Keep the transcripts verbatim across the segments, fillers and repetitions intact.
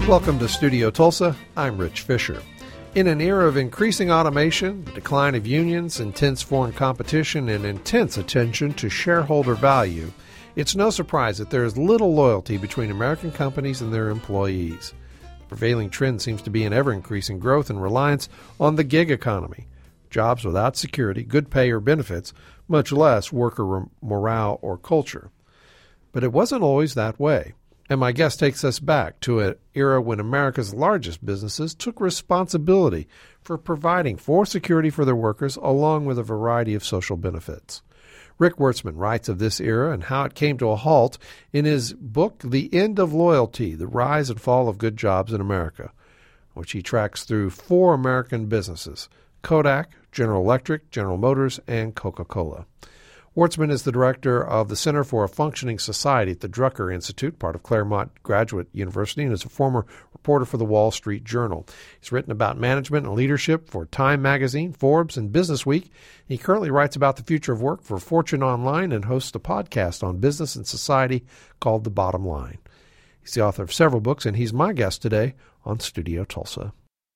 Welcome to Studio Tulsa. I'm Rich Fisher. In an era of increasing automation, the decline of unions, intense foreign competition, and intense attention to shareholder value, it's no surprise that there is little loyalty between American companies and their employees. The prevailing trend seems to be an ever-increasing growth and reliance on the gig economy. Jobs without security, good pay, or benefits, much less worker morale or culture. But it wasn't always that way. And my guest takes us back to an era when America's largest businesses took responsibility for providing for security for their workers along with a variety of social benefits. Rick Wurtzman writes of this era and how it came to a halt in his book, The End of Loyalty, The Rise and Fall of Good Jobs in America, which he tracks through four American businesses, Kodak, General Electric, General Motors, and Coca-Cola. Wurtzman is the director of the Center for a Functioning Society at the Drucker Institute, part of Claremont Graduate University, and is a former reporter for the Wall Street Journal. He's written about management and leadership for Time Magazine, Forbes, and Business Week. He currently writes about the future of work for Fortune Online and hosts a podcast on business and society called The Bottom Line. He's the author of several books, and he's my guest today on Studio Tulsa.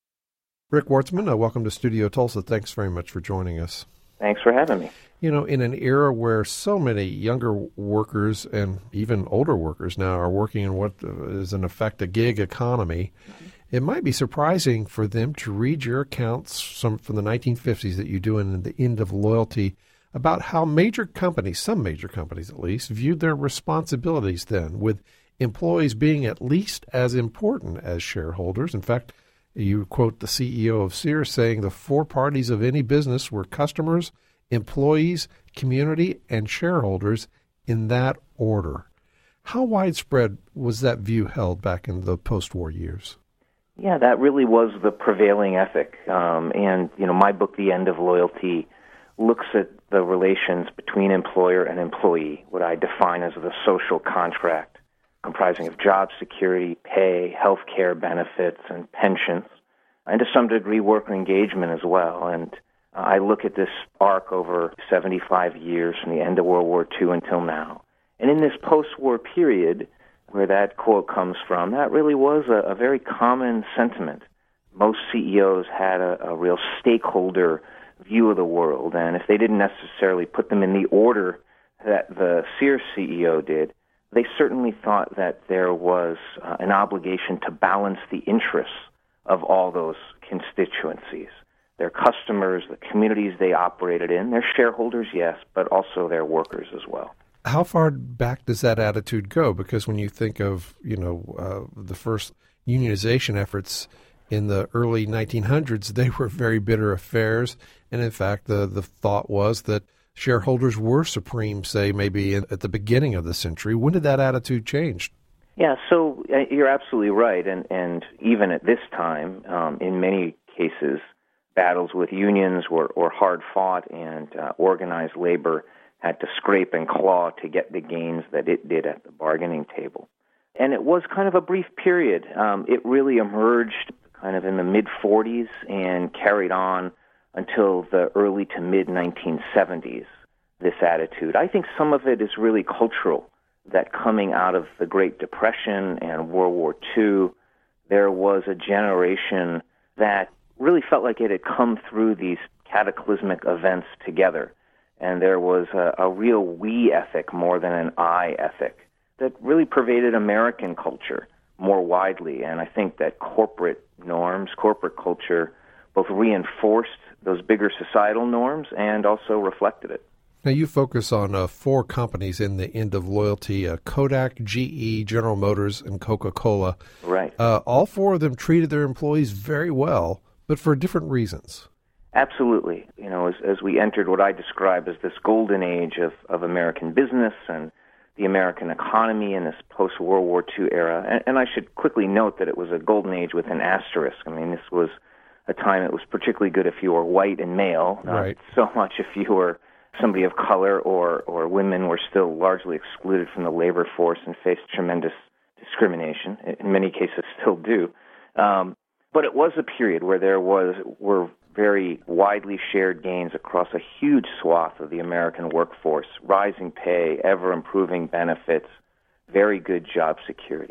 Rick Wurtzman, uh, welcome to Studio Tulsa. Thanks very much for joining us. Thanks for having me. You know, in an era where so many younger workers and even older workers now are working in what is in effect a gig economy, mm-hmm. it might be surprising for them to read your accounts some from the nineteen fifties that you do in The End of Loyalty about how major companies, some major companies at least, viewed their responsibilities then, with employees being at least as important as shareholders. In fact, you quote the C E O of Sears saying the four parties of any business were customers, employees, community, and shareholders in that order. How widespread was that view held back in the post-war years? Yeah, that really was the prevailing ethic. Um, and, you know, my book, The End of Loyalty, looks at the relations between employer and employee, what I define as the social contract, comprising of job security, pay, health care benefits, and pensions, and to some degree worker engagement as well. And I look at this arc over seventy-five years from the end of World War Two until now. And in this post-war period, where that quote comes from, that really was a, a very common sentiment. Most C E Os had a, a real stakeholder view of the world, and if they didn't necessarily put them in the order that the Sears C E O did, they certainly thought that there was uh, an obligation to balance the interests of all those constituencies. Their customers, the communities they operated in, their shareholders, yes, but also their workers as well. How far back does that attitude go? Because when you think of, you know, uh, the first unionization efforts in the early nineteen hundreds, they were very bitter affairs. And in fact, the, the thought was that shareholders were supreme, say, maybe in, at the beginning of the century. When did that attitude change? Yeah, so uh, you're absolutely right. And, and even at this time, um, in many cases, battles with unions were, were hard fought, and uh, organized labor had to scrape and claw to get the gains that it did at the bargaining table. And it was kind of a brief period. Um, it really emerged kind of in the mid-forties and carried on until the early to mid nineteen seventies, this attitude. I think some of it is really cultural, that coming out of the Great Depression and World War Two, there was a generation that really felt like it had come through these cataclysmic events together. And there was a, a real we ethic more than an I ethic that really pervaded American culture more widely. And I think that corporate norms, corporate culture, both reinforced those bigger societal norms and also reflected it. Now, you focus on uh, four companies in the End of Loyalty, uh, Kodak, G E, General Motors, and Coca-Cola. Right. Uh, all four of them treated their employees very well, but for different reasons. Absolutely. You know, as, as we entered what I describe as this golden age of, of American business and the American economy in this post-World War Two era, and, and I should quickly note that it was a golden age with an asterisk. I mean, this was a time it was particularly good if you were white and male, not right. so much if you were somebody of color or, or women were still largely excluded from the labor force and faced tremendous discrimination. In many cases still do. Um, but it was a period where there was were very widely shared gains across a huge swath of the American workforce, rising pay, ever-improving benefits, very good job security.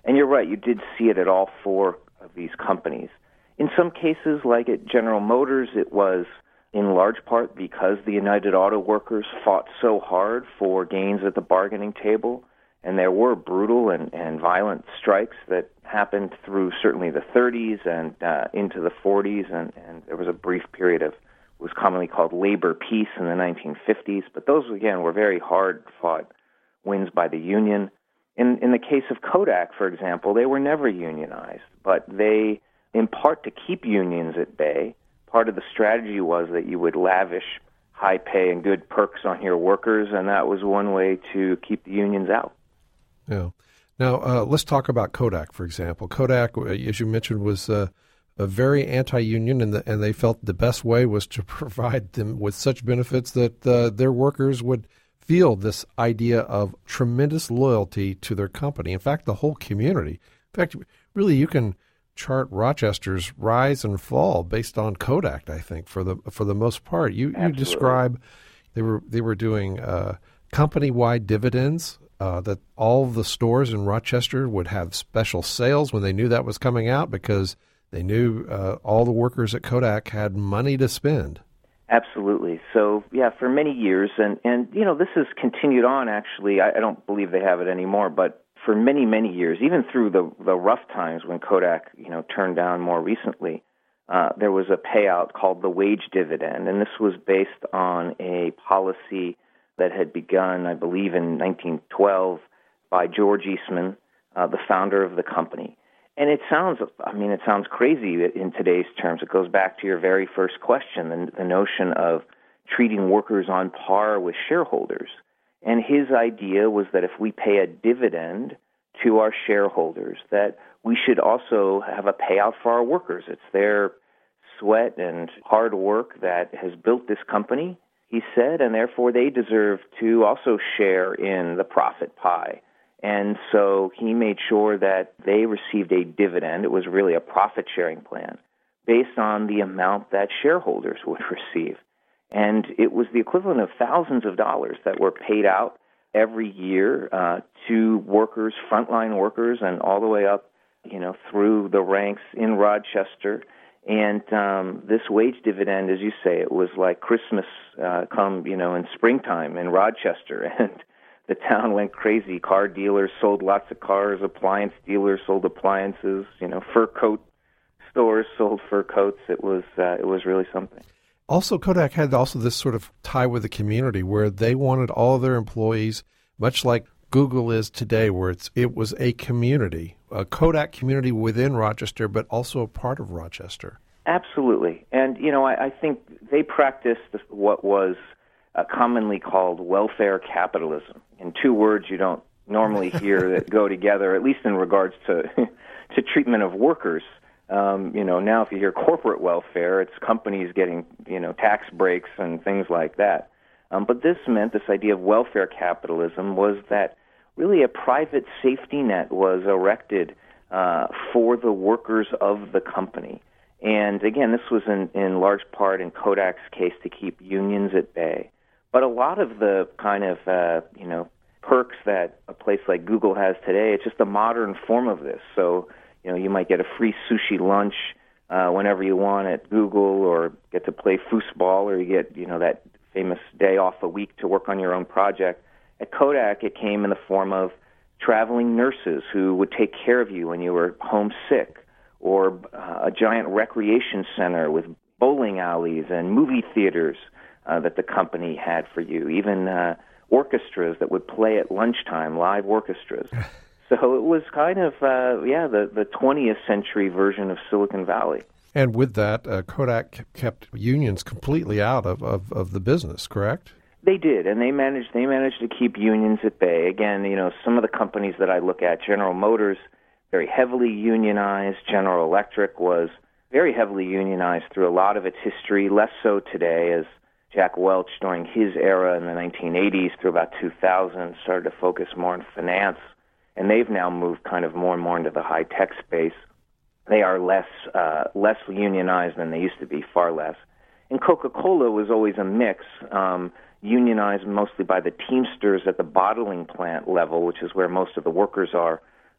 And you're right, you did see it at all four of these companies. In some cases, like at General Motors, it was in large part because the United Auto Workers fought so hard for gains at the bargaining table, and there were brutal and, and violent strikes that happened through certainly the thirties and uh, into the forties, and, and there was a brief period of what was commonly called labor peace in the nineteen fifties, but those, again, were very hard-fought wins by the union. In, in the case of Kodak, for example, they were never unionized, but they, in part to keep unions at bay, part of the strategy was that you would lavish high pay and good perks on your workers, and that was one way to keep the unions out. Yeah. Now, uh, let's talk about Kodak, for example. Kodak, as you mentioned, was uh, a very anti-union, and, the, and they felt the best way was to provide them with such benefits that uh, their workers would feel this idea of tremendous loyalty to their company. In fact, the whole community. In fact, really, you can chart Rochester's rise and fall based on Kodak, I think, for the for the most part. You Absolutely. you describe they were they were doing uh, company-wide dividends, uh, that all the stores in Rochester would have special sales when they knew that was coming out because they knew uh, all the workers at Kodak had money to spend. Absolutely. So, yeah, for many years, and, and you know, this has continued on, actually. I, I don't believe they have it anymore, but for many, many years, even through the, the rough times when Kodak, you know, turned down more recently, uh, there was a payout called the wage dividend, and this was based on a policy that had begun, I believe, in nineteen twelve by George Eastman, uh, the founder of the company. And it sounds, I mean, it sounds crazy in today's terms. It goes back to your very first question, the, the notion of treating workers on par with shareholders. And his idea was that if we pay a dividend to our shareholders, that we should also have a payout for our workers. It's their sweat and hard work that has built this company, he said, and therefore they deserve to also share in the profit pie. And so he made sure that they received a dividend. It was really a profit-sharing plan based on the amount that shareholders would receive. And it was the equivalent of thousands of dollars that were paid out every year uh, to workers, frontline workers, and all the way up, you know, through the ranks in Rochester. And um, this wage dividend, as you say, it was like Christmas uh, come, you know, in springtime in Rochester. And the town went crazy. Car dealers sold lots of cars. Appliance dealers sold appliances. You know, fur coat stores sold fur coats. It was uh, it was really something. Also, Kodak had also this sort of tie with the community where they wanted all of their employees, much like Google is today, where it's it was a community, a Kodak community within Rochester, but also a part of Rochester. Absolutely. And, you know, I, I think they practiced what was uh, commonly called welfare capitalism. In two words you don't normally hear that go together, at least in regards to to treatment of workers. Um, you know, now if you hear corporate welfare, it's companies getting, you know, tax breaks and things like that. Um, but this meant, this idea of welfare capitalism was that really a private safety net was erected uh, for the workers of the company. And again, this was in, in large part in Kodak's case to keep unions at bay. But a lot of the kind of, uh, you know, perks that a place like Google has today, it's just a modern form of this. So, you know, you might get a free sushi lunch uh, whenever you want at Google, or get to play foosball, or you get, you know, that famous day off a week to work on your own project. At Kodak, it came in the form of traveling nurses who would take care of you when you were homesick, or uh, a giant recreation center with bowling alleys and movie theaters uh, that the company had for you, even uh, orchestras that would play at lunchtime, live orchestras. So it was kind of, uh, yeah, the, the twentieth century version of Silicon Valley. And with that, uh, Kodak kept unions completely out of, of, of the business, correct? They did, and they managed they managed to keep unions at bay. Again, you know, some of the companies that I look at, General Motors, very heavily unionized. General Electric was very heavily unionized through a lot of its history, less so today, as Jack Welch, during his era in the nineteen eighties through about two thousand, started to focus more on finance. And they've now moved kind of more and more into the high-tech space. They are less uh, less unionized than they used to be, far less. And Coca-Cola was always a mix, um, unionized mostly by the Teamsters at the bottling plant level, which is where most of the workers are,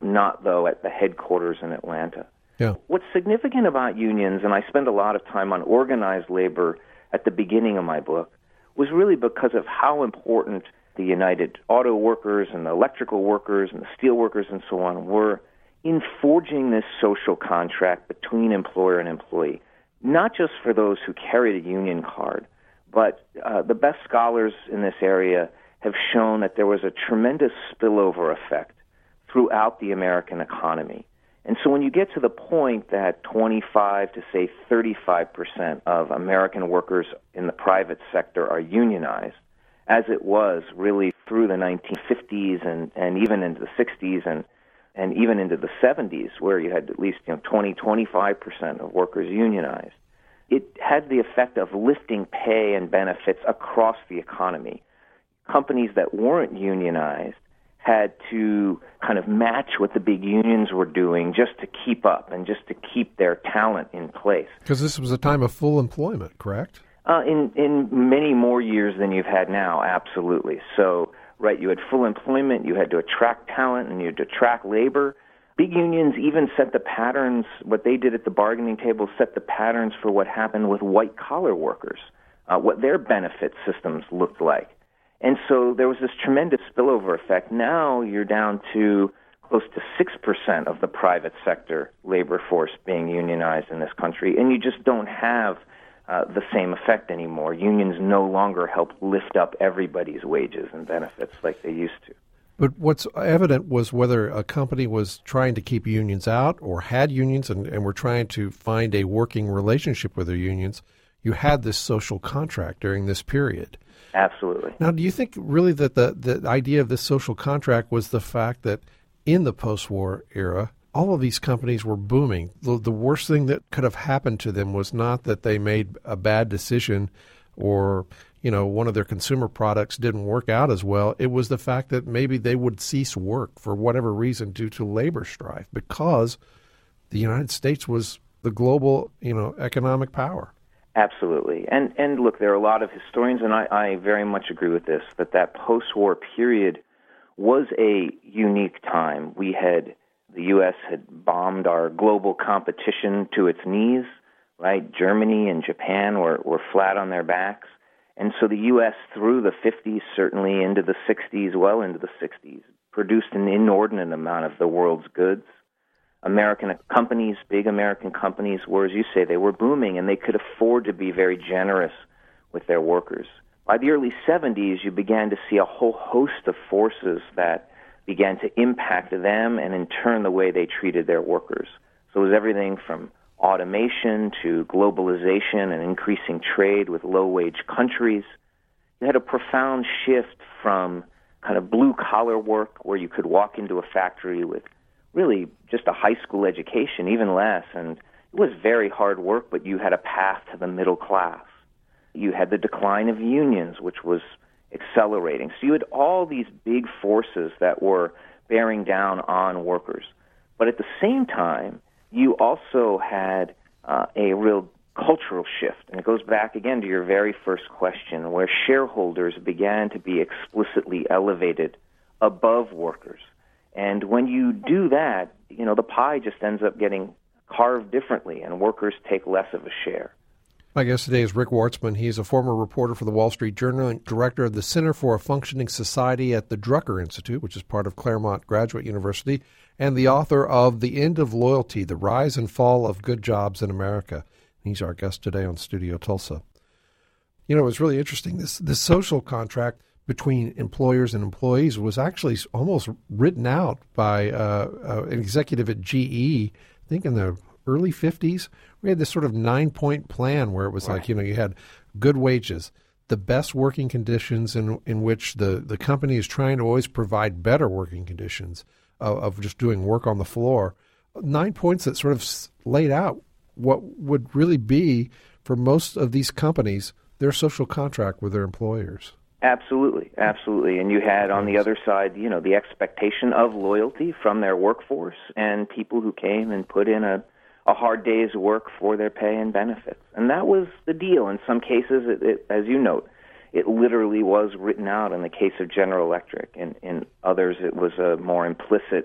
not, though, at the headquarters in Atlanta. Yeah. What's significant about unions, and I spend a lot of time on organized labor at the beginning of my book, was really because of how important the United Auto Workers and the electrical workers and the steel workers and so on were in forging this social contract between employer and employee, not just for those who carried a union card, but uh, the best scholars in this area have shown that there was a tremendous spillover effect throughout the American economy. And so when you get to the point that twenty-five to, say, thirty-five percent of American workers in the private sector are unionized, as it was really through the nineteen fifties and, and even into the sixties and, and even into the seventies, where you had at least you know, twenty, twenty-five percent of workers unionized, it had the effect of lifting pay and benefits across the economy. Companies that weren't unionized had to kind of match what the big unions were doing just to keep up and just to keep their talent in place. Because this was a time of full employment, correct? Uh, in, in many more years than you've had now, absolutely. So, right, you had full employment, you had to attract talent, and you had to attract labor. Big unions even set the patterns, what they did at the bargaining table set the patterns for what happened with white-collar workers, uh, what their benefit systems looked like. And so there was this tremendous spillover effect. Now you're down to close to six percent of the private sector labor force being unionized in this country, and you just don't have uh, the same effect anymore. Unions no longer help lift up everybody's wages and benefits like they used to. But what's evident was whether a company was trying to keep unions out or had unions and, and were trying to find a working relationship with their unions, you had this social contract during this period. Absolutely. Now, do you think really that the, the idea of this social contract was the fact that in the post-war era, all of these companies were booming? The, the worst thing that could have happened to them was not that they made a bad decision or, you know, one of their consumer products didn't work out as well. It was the fact that maybe they would cease work for whatever reason due to labor strife because the United States was the global, you know, economic power. Absolutely. And and look, there are a lot of historians, and I, I very much agree with this, that that post-war period was a unique time. We had, the U S had bombed our global competition to its knees, right? Germany and Japan were, were flat on their backs. And so the U S through the fifties, certainly into the sixties, well into the sixties, produced an inordinate amount of the world's goods. American companies, big American companies, were, as you say, they were booming, and they could afford to be very generous with their workers. By the early seventies, you began to see a whole host of forces that began to impact them and, in turn, the way they treated their workers. So it was everything from automation to globalization and increasing trade with low-wage countries. You had a profound shift from kind of blue-collar work where you could walk into a factory with really just a high school education, even less, and it was very hard work, but you had a path to the middle class. You had the decline of unions, which was accelerating. So you had all these big forces that were bearing down on workers. But at the same time, you also had uh, a real cultural shift, and it goes back again to your very first question, where shareholders began to be explicitly elevated above workers. And when you do that, you know, the pie just ends up getting carved differently, and workers take less of a share. My guest today is Rick Wartzman. He's a former reporter for the Wall Street Journal and director of the Center for a Functioning Society at the Drucker Institute, which is part of Claremont Graduate University, and the author of The End of Loyalty, The Rise and Fall of Good Jobs in America. He's our guest today on Studio Tulsa. You know, it was really interesting. This, this social contract between employers and employees was actually almost written out by uh, uh, an executive at G E, I think in the early fifties. We had this sort of nine-point plan where it was right. like, you know, you had good wages, the best working conditions in in which the, the company is trying to always provide better working conditions of, of just doing work on the floor. Nine points that sort of laid out what would really be, for most of these companies, their social contract with their employers. Absolutely, absolutely. And you had on the other side, you know, the expectation of loyalty from their workforce and people who came and put in a, a hard day's work for their pay and benefits. And that was the deal. In some cases, it, it, as you note, it literally was written out in the case of General Electric. In, in others, it was a more implicit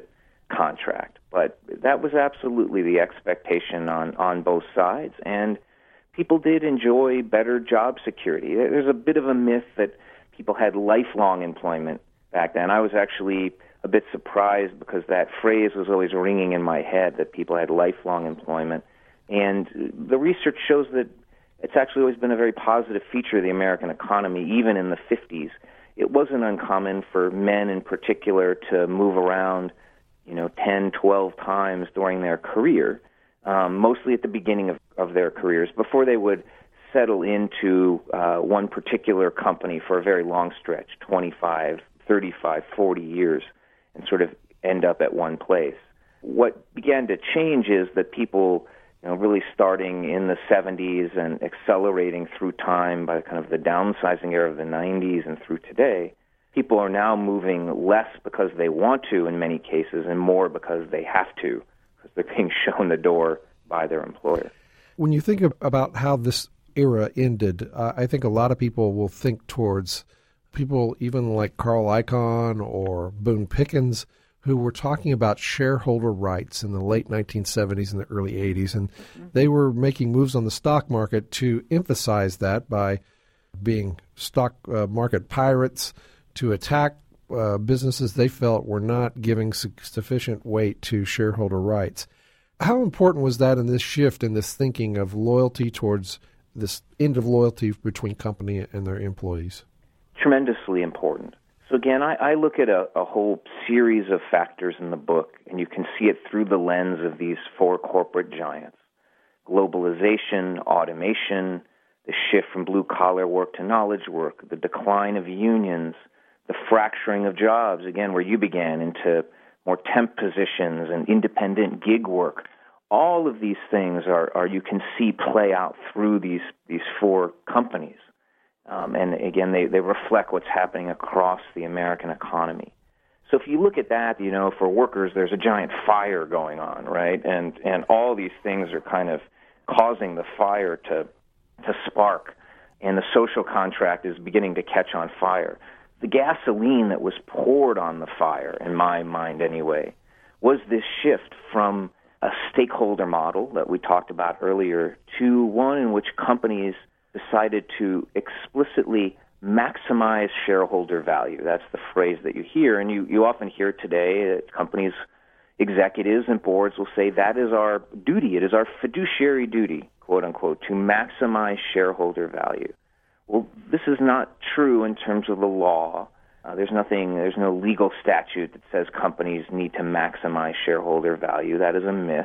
contract. But that was absolutely the expectation on, on both sides, and people did enjoy better job security. There's a bit of a myth that people had lifelong employment back then. I was actually a bit surprised because that phrase was always ringing in my head, that people had lifelong employment. And the research shows that it's actually always been a very positive feature of the American economy, even in the fifties. It wasn't uncommon for men in particular to move around, you know, ten, twelve times during their career, um, mostly at the beginning of, of their careers, before they would settle into uh, one particular company for a very long stretch, twenty-five, thirty-five, forty years, and sort of end up at one place. What began to change is that people, you know, really starting in the seventies and accelerating through time by kind of the downsizing era of the nineties and through today, people are now moving less because they want to in many cases and more because they have to, because they're being shown the door by their employer. When you think of, about how this era ended, uh, I think a lot of people will think towards people even like Carl Icahn or Boone Pickens, who were talking about shareholder rights in the late nineteen seventies and the early eighties. And mm-hmm. they were making moves on the stock market to emphasize that by being stock uh, market pirates, to attack uh, businesses they felt were not giving su- sufficient weight to shareholder rights. How important was that in this shift in this thinking of loyalty towards this end of loyalty between company and their employees? Tremendously important. So again, I, I look at a, a whole series of factors in the book, and you can see it through the lens of these four corporate giants. Globalization, automation, the shift from blue-collar work to knowledge work, the decline of unions, the fracturing of jobs, again, where you began, into more temp positions and independent gig work. All of these things are, are you can see play out through these, these four companies. Um, and again, they, they reflect what's happening across the American economy. So if you look at that, you know, for workers, there's a giant fire going on, right? And and all these things are kind of causing the fire to to spark, and the social contract is beginning to catch on fire. The gasoline that was poured on the fire, in my mind anyway, was this shift from a stakeholder model that we talked about earlier to one in which companies decided to explicitly maximize shareholder value. That's the phrase that you hear, and you, you often hear today that companies, executives and boards will say that is our duty, it is our fiduciary duty, quote unquote, to maximize shareholder value. Well, this is not true in terms of the law. Uh, there's nothing, there's no legal statute that says companies need to maximize shareholder value. That is a myth.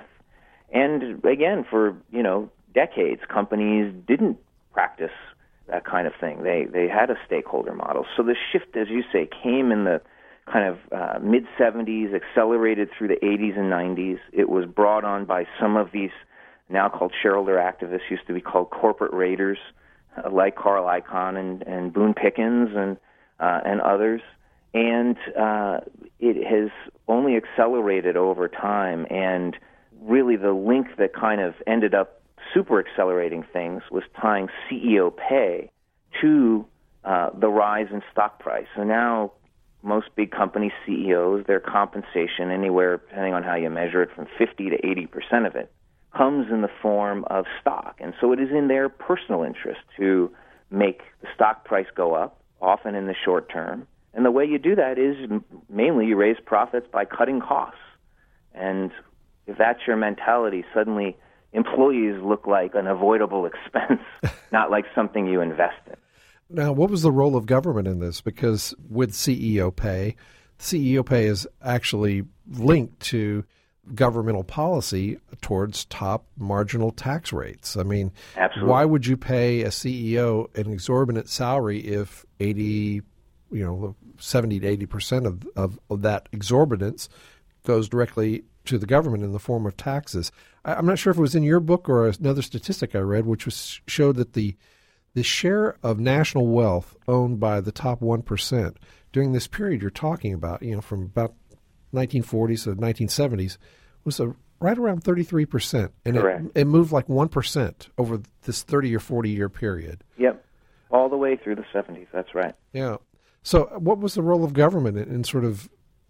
And again, for, you know, decades, companies didn't practice that kind of thing. They they had a stakeholder model. So the shift, as you say, came in the kind of uh, mid-seventies, accelerated through the eighties and nineties. It was brought on by some of these now called shareholder activists, used to be called corporate raiders, uh, like Carl Icahn and, and Boone Pickens and uh, and others. And uh, it has only accelerated over time. And really the link that kind of ended up super accelerating things was tying C E O pay to uh, the rise in stock price. So now most big company C E Os, their compensation, anywhere, depending on how you measure it, from fifty to eighty percent of it, comes in the form of stock. And so it is in their personal interest to make the stock price go up, often in the short term. And the way you do that is mainly you raise profits by cutting costs. And if that's your mentality, suddenly employees look like an avoidable expense, not like something you invest in. Now, what was the role of government in this? Because with C E O pay, C E O pay is actually linked to governmental policy towards top marginal tax rates. I mean, Absolutely. Why would you pay a C E O an exorbitant salary if eighty, you know, seventy to eighty percent of, of, of that exorbitance goes directly to the government in the form of taxes? I'm not sure if it was in your book or another statistic I read, which was showed that the the share of national wealth owned by the top one percent during this period you're talking about, you know, from about nineteen forties to nineteen seventies, was a, right around thirty-three percent. And it, it moved like one percent over this thirty or forty-year period. Yep, all the way through the seventies, that's right. Yeah. So what was the role of government in, in sort of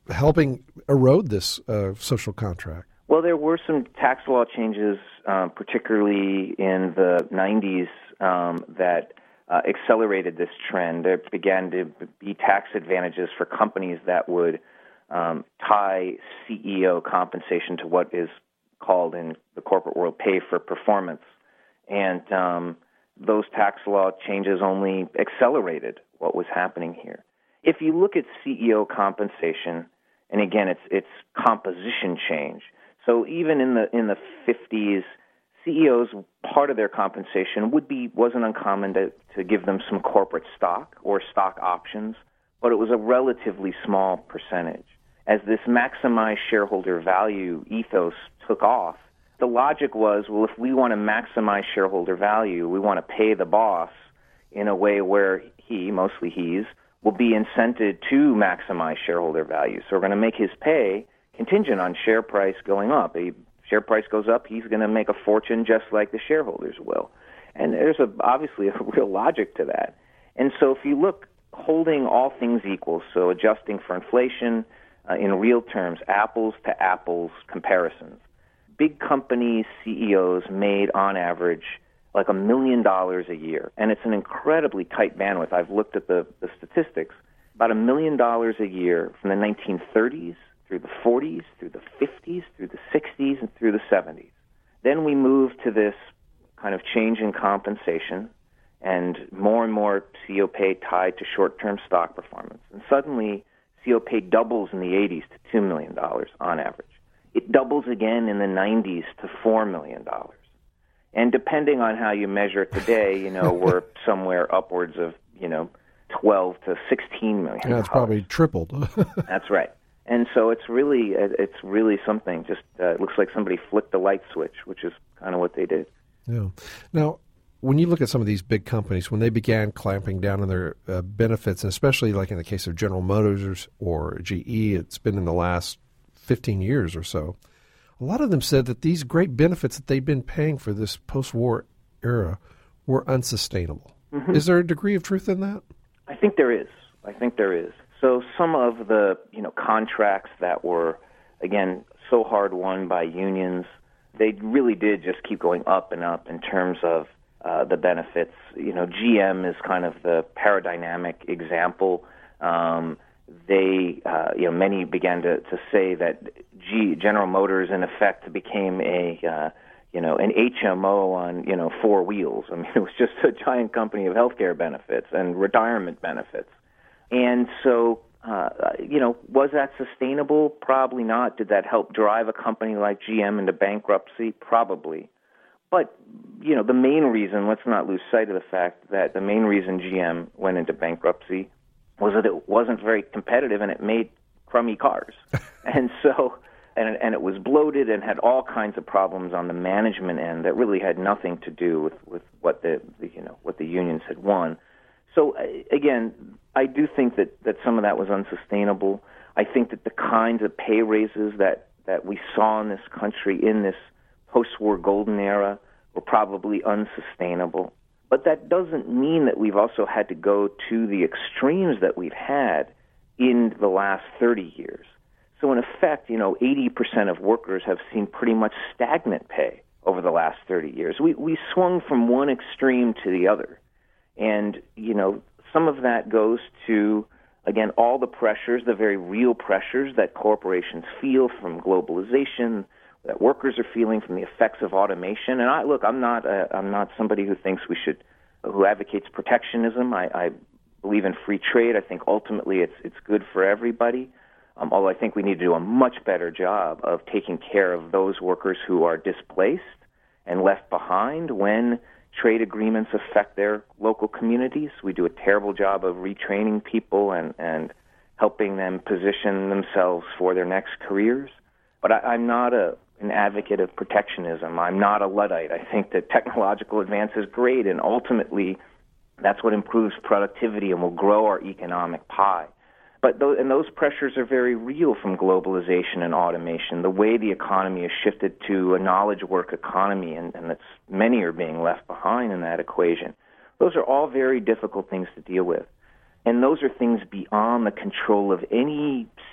helping erode this uh, social contract? Well, there were some tax law changes, um, particularly in the nineties, um, that uh, accelerated this trend. There began to be tax advantages for companies that would um, tie C E O compensation to what is called in the corporate world pay for performance. And um, those tax law changes only accelerated what was happening here. If you look at C E O compensation, and again, it's it's composition change. So even in the in the fifties, C E Os, part of their compensation would be wasn't uncommon to, to give them some corporate stock or stock options, but it was a relatively small percentage. As this maximize shareholder value ethos took off, the logic was, well, if we want to maximize shareholder value, we want to pay the boss in a way where he, mostly he's, will be incented to maximize shareholder value. So we're going to make his pay contingent on share price going up. A share price goes up, he's going to make a fortune just like the shareholders will. And there's a, obviously a real logic to that. And so if you look, holding all things equal, so adjusting for inflation uh, in real terms, apples to apples comparisons, big companies' C E Os made on average like a million dollars a year. And it's an incredibly tight bandwidth. I've looked at the, the statistics. About a million dollars a year from the nineteen thirties through the forties, through the fifties, through the sixties, and through the seventies. Then we move to this kind of change in compensation and more and more C E O pay tied to short-term stock performance. And suddenly, C E O pay doubles in the eighties to two million dollars on average. It doubles again in the nineties to four million dollars. And depending on how you measure it today, you know, we're somewhere upwards of, you know, twelve to sixteen million dollars. Yeah, it's probably tripled. That's right. And so it's really, it's really something. Just uh, it looks like somebody flicked the light switch, which is kind of what they did. Yeah. Now, when you look at some of these big companies, when they began clamping down on their uh, benefits, and especially like in the case of General Motors or G E, it's been in the last fifteen years or so, a lot of them said that these great benefits that they've been paying for this post-war era were unsustainable. Mm-hmm. Is there a degree of truth in that? I think there is. I think there is. So some of the, you know, contracts that were, again, so hard won by unions, they really did just keep going up and up in terms of uh, the benefits. You know, G M is kind of the paradigmatic example. Um, they, uh, you know, many began to, to say that G, General Motors, in effect, became a, uh, you know, an H M O on, you know, four wheels. I mean, it was just a giant company of healthcare benefits and retirement benefits. And so, uh, you know, was that sustainable? Probably not. Did that help drive a company like G M into bankruptcy? Probably. But, you know, the main reason, let's not lose sight of the fact that the main reason G M went into bankruptcy was that it wasn't very competitive and it made crummy cars. and so, and it, and it was bloated and had all kinds of problems on the management end that really had nothing to do with, with what the, the, you know, what the unions had won. So, again, I do think that, that some of that was unsustainable. I think that the kinds of pay raises that, that we saw in this country in this post-war golden era were probably unsustainable. But that doesn't mean that we've also had to go to the extremes that we've had in the last thirty years. So, in effect, you know, eighty percent of workers have seen pretty much stagnant pay over the last thirty years. We, we swung from one extreme to the other. And, you know, some of that goes to, again, all the pressures, the very real pressures that corporations feel from globalization, that workers are feeling from the effects of automation. And I look, I'm not, a, I'm not somebody who thinks we should, who advocates protectionism. I, I believe in free trade. I think ultimately it's it's good for everybody. Um, although I think we need to do a much better job of taking care of those workers who are displaced and left behind when trade agreements affect their local communities. We do a terrible job of retraining people and, and helping them position themselves for their next careers. But I, I'm not a, an advocate of protectionism. I'm not a Luddite. I think that technological advance is great, and ultimately that's what improves productivity and will grow our economic pie. But those, and those pressures are very real from globalization and automation, the way the economy has shifted to a knowledge work economy, and, and that's, many are being left behind in that equation. Those are all very difficult things to deal with. And those are things beyond the control of any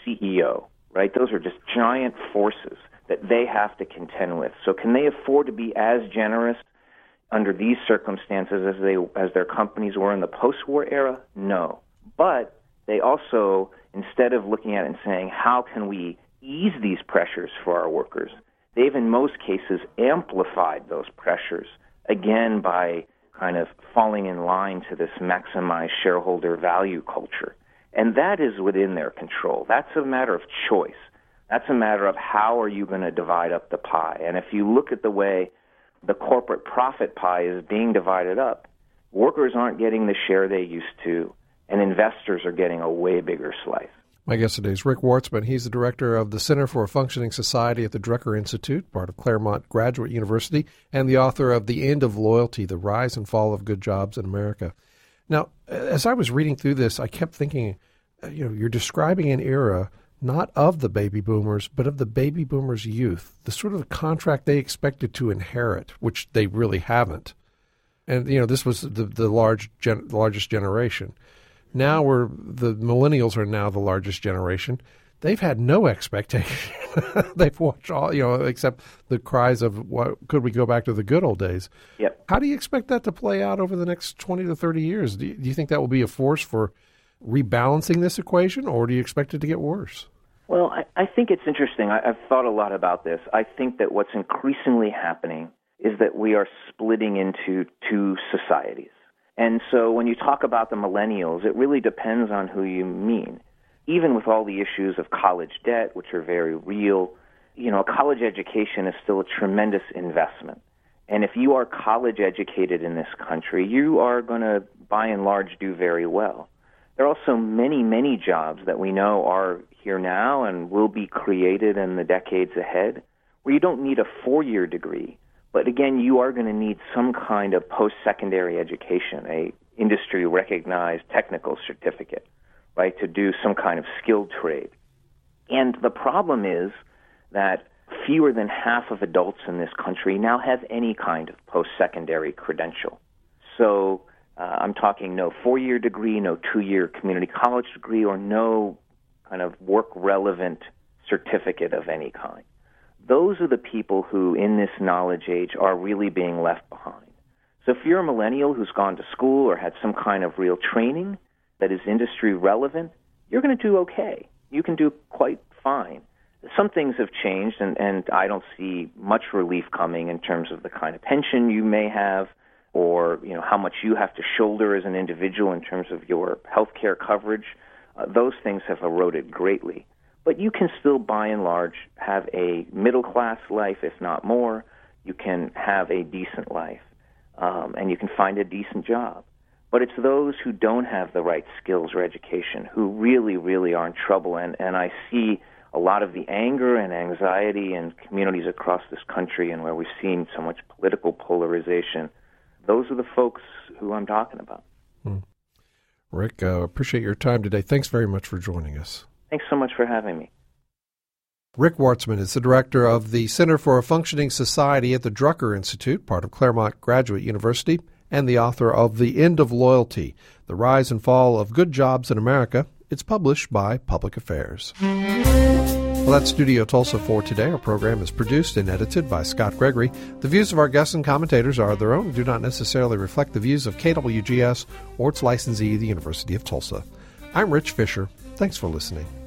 C E O, right? Those are just giant forces that they have to contend with. So can they afford to be as generous under these circumstances as they as their companies were in the post-war era? No. But they also, instead of looking at it and saying, how can we ease these pressures for our workers, they've in most cases amplified those pressures, again, by kind of falling in line to this maximized shareholder value culture. And that is within their control. That's a matter of choice. That's a matter of how are you going to divide up the pie. And if you look at the way the corporate profit pie is being divided up, workers aren't getting the share they used to, and investors are getting a way bigger slice. My guest today is Rick Wartzman. He's the director of the Center for a Functioning Society at the Drucker Institute, part of Claremont Graduate University, and the author of The End of Loyalty, The Rise and Fall of Good Jobs in America. Now, as I was reading through this, I kept thinking, you know, you're describing an era not of the baby boomers, but of the baby boomers' youth, the sort of contract they expected to inherit, which they really haven't. And, you know, this was the, the large gen, largest generation. Now we're, the millennials are now the largest generation. They've had no expectation. They've watched all, you know, except the cries of, what, could we go back to the good old days? Yep. How do you expect that to play out over the next twenty to thirty years? Do you, do you think that will be a force for rebalancing this equation, or do you expect it to get worse? Well, I, I think it's interesting. I, I've thought a lot about this. I think that what's increasingly happening is that we are splitting into two societies. And so when you talk about the millennials, it really depends on who you mean. Even with all the issues of college debt, which are very real, you know, a college education is still a tremendous investment. And if you are college educated in this country, you are going to, by and large, do very well. There are also many, many jobs that we know are here now and will be created in the decades ahead where you don't need a four-year degree. But again, you are going to need some kind of post-secondary education, a industry-recognized technical certificate, right, to do some kind of skilled trade. And the problem is that fewer than half of adults in this country now have any kind of post-secondary credential. So uh, I'm talking no four-year degree, no two-year community college degree, or no kind of work-relevant certificate of any kind. Those are the people who, in this knowledge age, are really being left behind. So if you're a millennial who's gone to school or had some kind of real training that is industry relevant, you're going to do okay. You can do quite fine. Some things have changed, and, and I don't see much relief coming in terms of the kind of pension you may have or, you know, how much you have to shoulder as an individual in terms of your health care coverage. Uh, those things have eroded greatly. But you can still, by and large, have a middle-class life, if not more. You can have a decent life, um, and you can find a decent job. But it's those who don't have the right skills or education who really, really are in trouble. And, and I see a lot of the anger and anxiety in communities across this country and where we've seen so much political polarization. Those are the folks who I'm talking about. Hmm. Rick, uh, appreciate your time today. Thanks very much for joining us. Thanks so much for having me. Rick Wartzman is the director of the Center for a Functioning Society at the Drucker Institute, part of Claremont Graduate University, and the author of The End of Loyalty, The Rise and Fall of Good Jobs in America. It's published by Public Affairs. Well, that's Studio Tulsa for today. Our program is produced and edited by Scott Gregory. The views of our guests and commentators are their own and do not necessarily reflect the views of K W G S or its licensee, the University of Tulsa. I'm Rich Fisher. Thanks for listening.